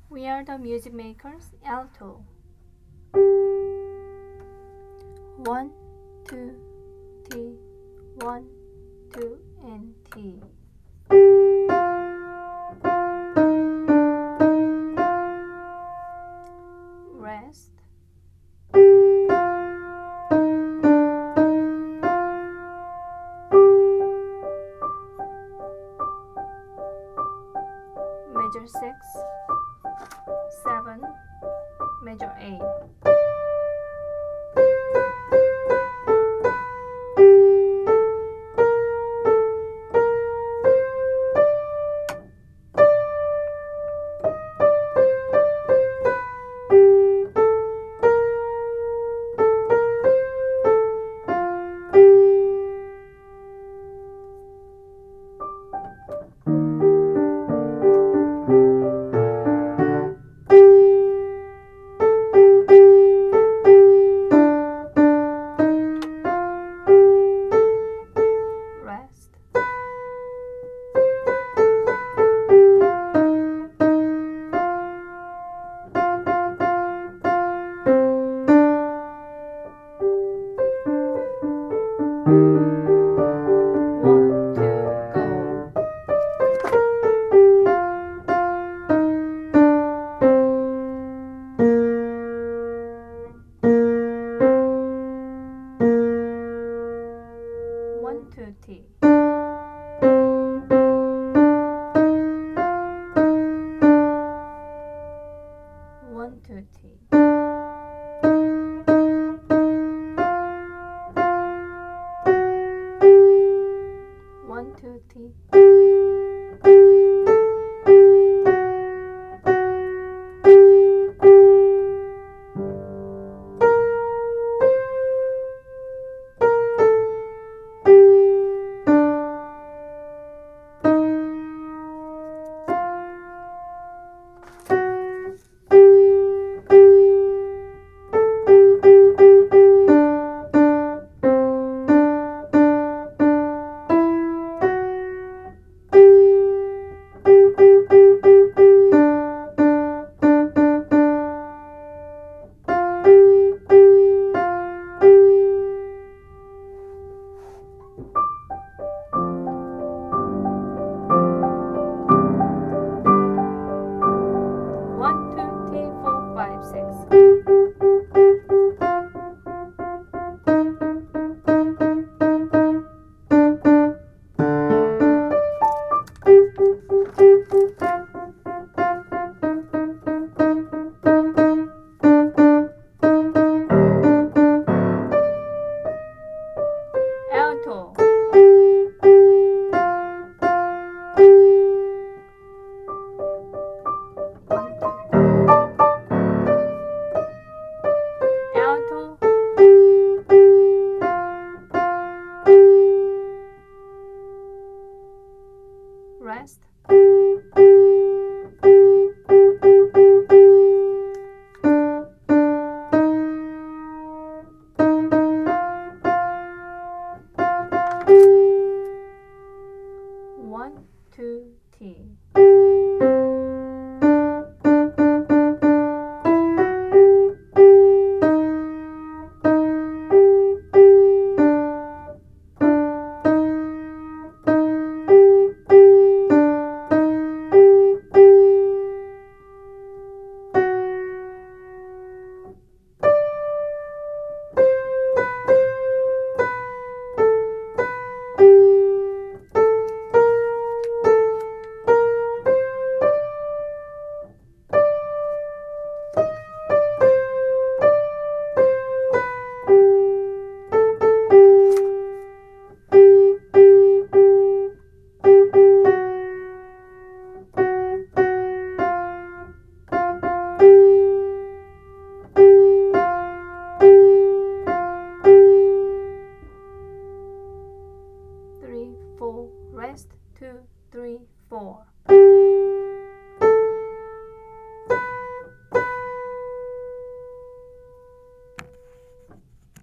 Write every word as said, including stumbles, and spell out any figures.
We are the music makers, alto. One, two, T, one, two, and T. Rest. Major six, seven, major eight. Rest. One, two, go. One, two, T. One, two, T. One, two, T. One, two, three, four, five, six. Alto. Alto. Rest. One, two, T. Three, four, rest, two, three, four.